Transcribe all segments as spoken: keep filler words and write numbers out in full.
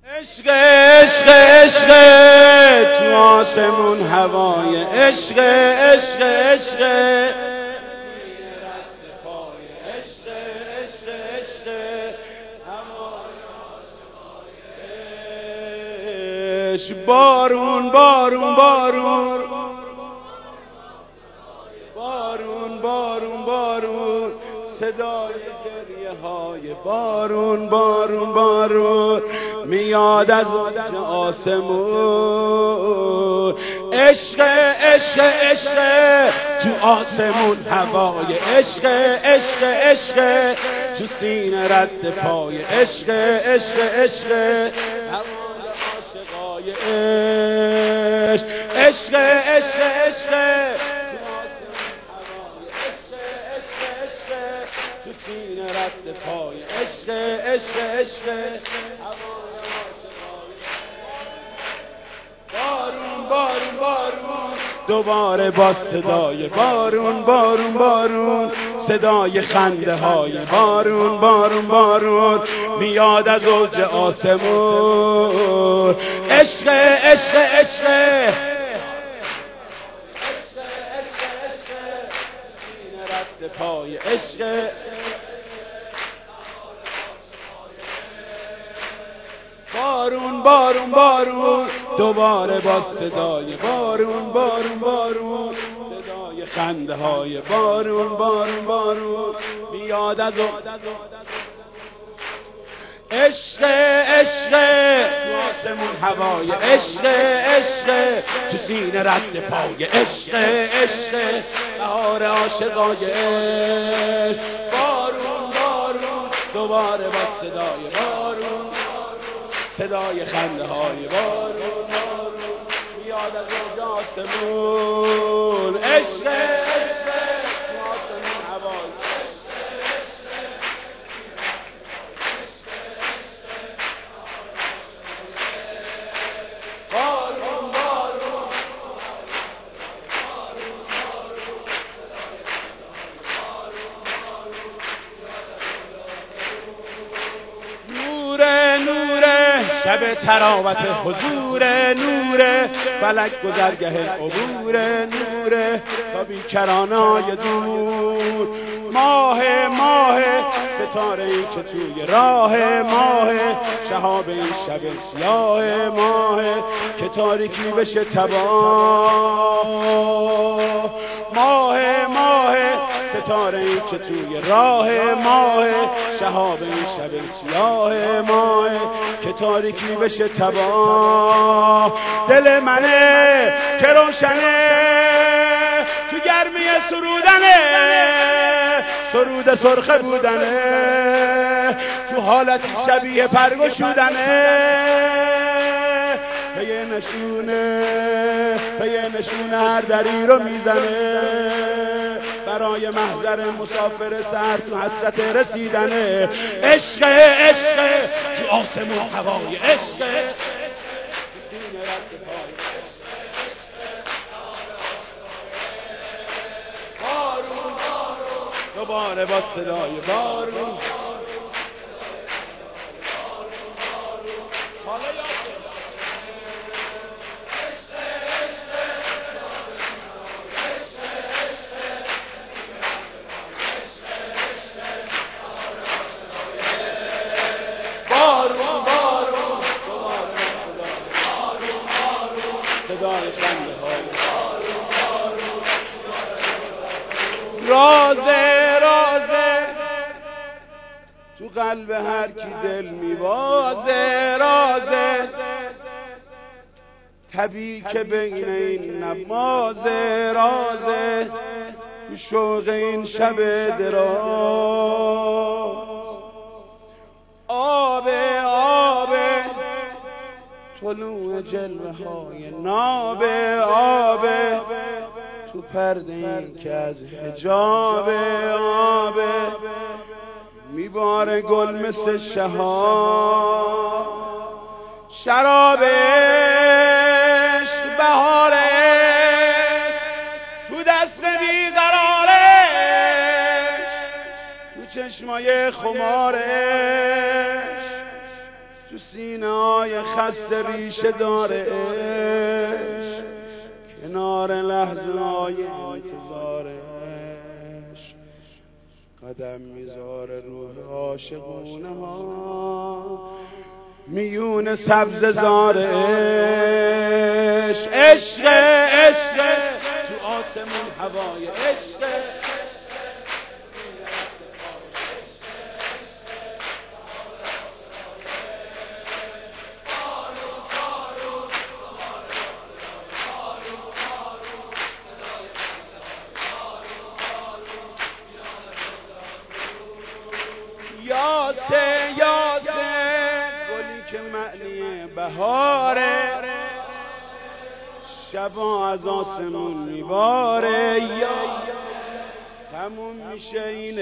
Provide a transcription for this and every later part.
عشق عشق عشق تو آسمون هوای عشق عشق عشق بارون بارون بارون بارون بارون بارون صدای گریه های بارون بارون بارون میاد از آسمون عشق عشق عشق تو آسمون هوای عشق عشق عشق تو سینه رد پای عشق عشق عشق هوای عاشقای عشق عشق عشق عشق تو سینه رد پای عشق عشق عشق بارون بارون بارون دوباره با صدای بارون بارون بارون صدای خنده های بارون بارون بارون میاد از اوج آسمون عشق عشق عشق رد پای عشق بارون بارون بارون دوباره با صدای بارون بارون بارون صدای خنده های بارون بارون بارون میاد از عشق عشق تو آسمون هوای عشق عشق تو سینه رد پای عشق عشق بهار عاشقای عشق بارون بارون دوباره با صدای بارون صدای خنده های بارون بارون میاد از اوج آسمون عشق عشق تو آسمون هوای شب تراوت حضور نور فلک گذرگه عبور نور تا بیکرانای دور ماه ماه ستاره ای که توی راه ماه شهاب این شب سیاه ماه که تاریکی بشه تباه ماه ماه ستاره ای که توی راه ماه شهاب این شب سیاه ماه که تاریکی بشه تباه دل منه که روشنه تو گرمی سرودنه سرود سرخه بودنه تو حالتی شبیه پرگشودنه پی نشونه پی نشونه هر دری رو میزنه برای محضر مسافر سر تو حسرت رسیدنه عشق عشق تو آسمون هوای عشق بارون دوباره با صدای بارون رازه رازه تو قلب هر کی دل میوازه رازه طبیعی که بین این نمازه رازه تو شوق این شب دراز آب آب طلوع جلوه های ناب آب تو پرده این که از حجاب آب میباره گل مثل شهاب شراب عشق بهار عشق تو دست بیقرارش تو چشمای خمارش تو سینه های خسته ریشه داره عشق، کنار لحظه های انتظارش قدم میذاره روح عاشقونه ها، میون سبز زارش. عشق عشق تو آسمون هوای عشق، یاسه یاسه گلی که معنی بهاره، شبا از آسمون میباره، یا تموم میشه این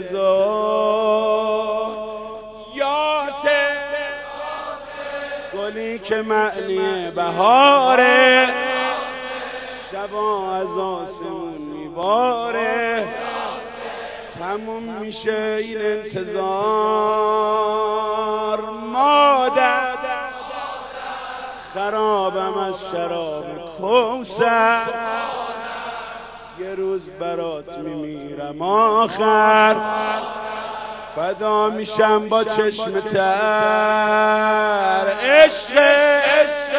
انتظار. یاسه گلی که معنی بهاره، شبا از آسمون میباره، تموم میشه این انتظار. مادر خرابم از شراب کوثر، یه روز برات میمیرم آخر، فدا میشم با چشم تر. عشق عشق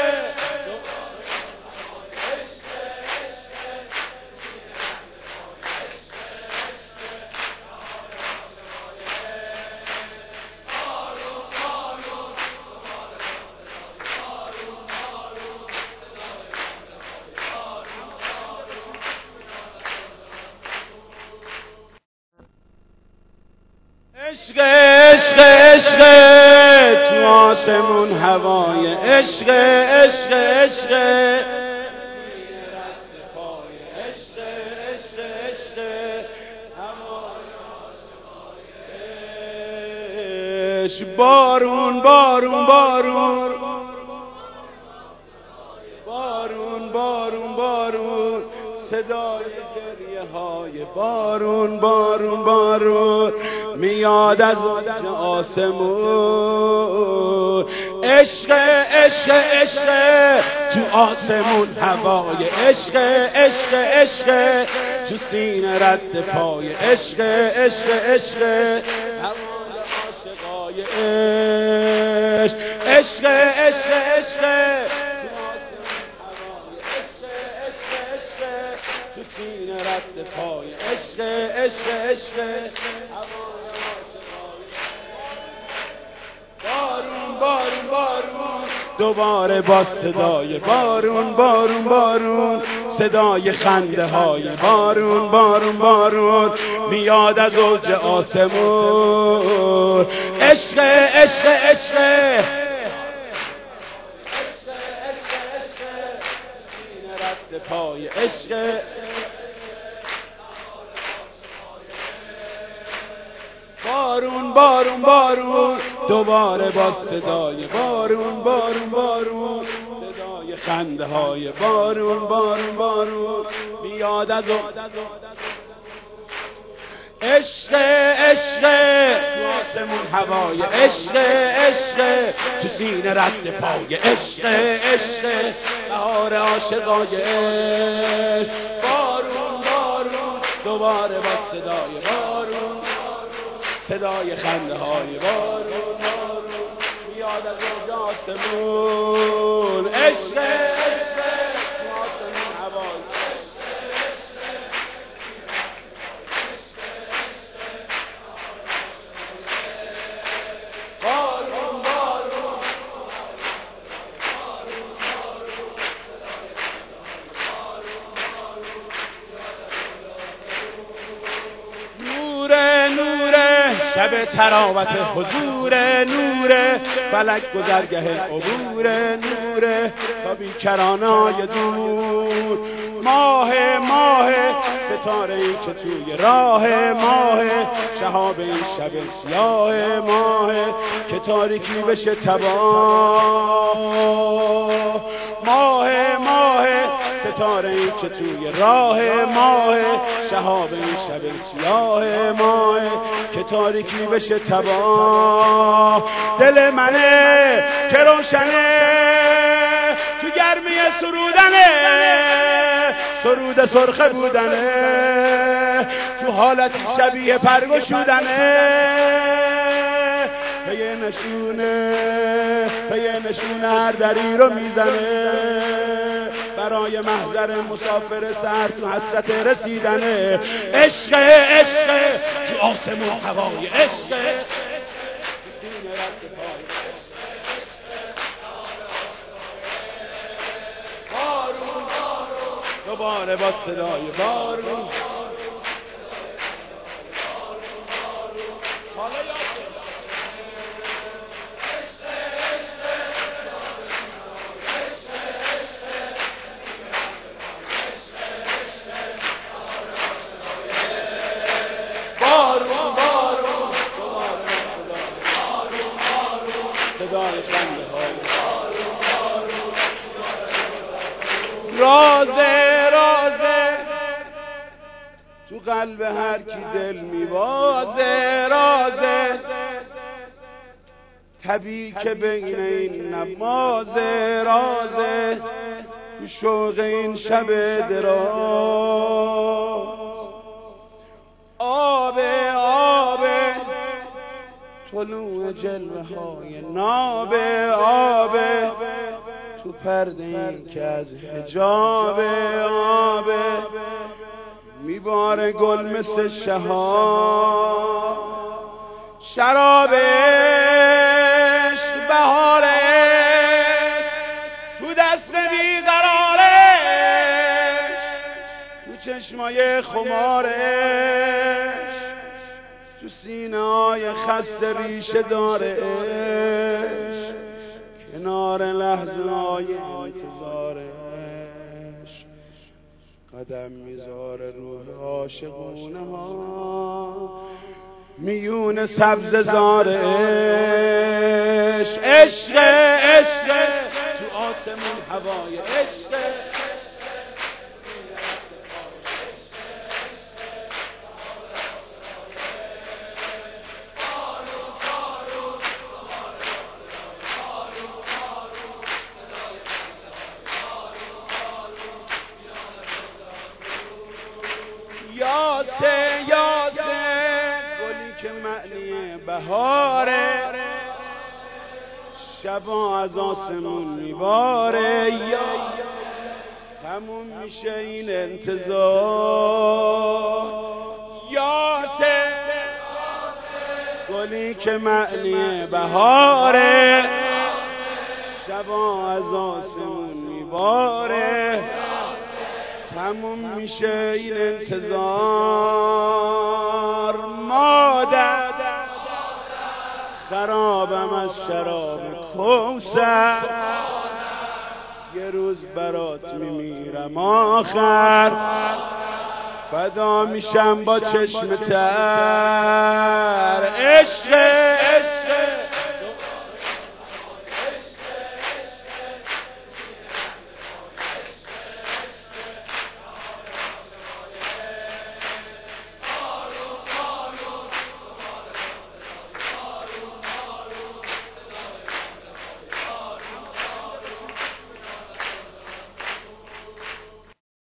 عشق عشق عشق تو آسمون هوای عشق، عشق عشق بارون بارون بارون بارون بارون بارون صدای گریه های بارون بارون بارون میاد از آسمون. عشق عشق عشق تو آسمون هوای عشق، عشق عشق تو سینه رد پای عشق، عشق عشق هوای عاشقای عشق، عشق عشق عشق تو سینه رد پای عشق، عشق عشق بارون بارون بارون دوباره با صدای بارون بارون بارون، صدای خنده های بارون بارون بارون میاد از اوج آسمون. عشق عشق عشق پای عشق، بارون بارون بارون دوباره با صدای بارون بارون بارون، صدای خنده های بارون بارون بارون میاد از عشق عشق تو آسمون هوای عشق، عشق تو سینه رد پای عشق، عشق بهار عاشقای عشق. بارون بارون دوباره با صدای بارون، صدای خنده های بارون بارون میاد از اوج آسمون. عشق عشق تو آسمون هوای شب تراوت حضور، نور فلک گذرگه عبور، نور تا بیکرانای دور. ماه ماه ستاره ای که توی راه، ماه شهاب این شب سیاه، ماه که تاریکی بشه تباه. ماه ماه ستاره ای که توی راه ماه، شهاب این شب سیاه ماه که تاریکی بشه تباه. دل منه که روشنه تو گرمی سرودنه، سرود سرخ بودنه تو حالتی شبیه پرگشودنه. پی نشونه پی نشونه هر دری رو میزنه، برای محضر مسافر سر تو حسرت رسیدنه. عشق عشق تو آسمون هوای عشق، دوباره با صدای بارون رازه رازه تو قلب هر کی دل میوازه، رازه طبیعی که بین این نمازه، رازه تو شوق این شب دراز. آبه آبه طلوع جلوه های نابه، آبه تو پرده این که از حجابه، آبه میباره گل مثل شهاب. شرابش بهارش تو دست بیقرارش، تو چشمای خمارش، تو سینه های خسته ریشه دارش، کنار لحظه های انتظارش قدم میذاره روح عاشقونه ها، میون سبز زارش. عشق عشق تو آسمون هوای عشق، یاسه یاسه گلی که معنی بهاره، شبا از آسمون میباره. یا تموم میشه این انتظار. یاسه گلی که معنی بهاره، شبا از آسمون میباره. تموم میشه این انتظار. مادر خرابم از شراب کوثر، یه روز برات میمیرم آخر، فدا میشم با چشم تر. عشق عشق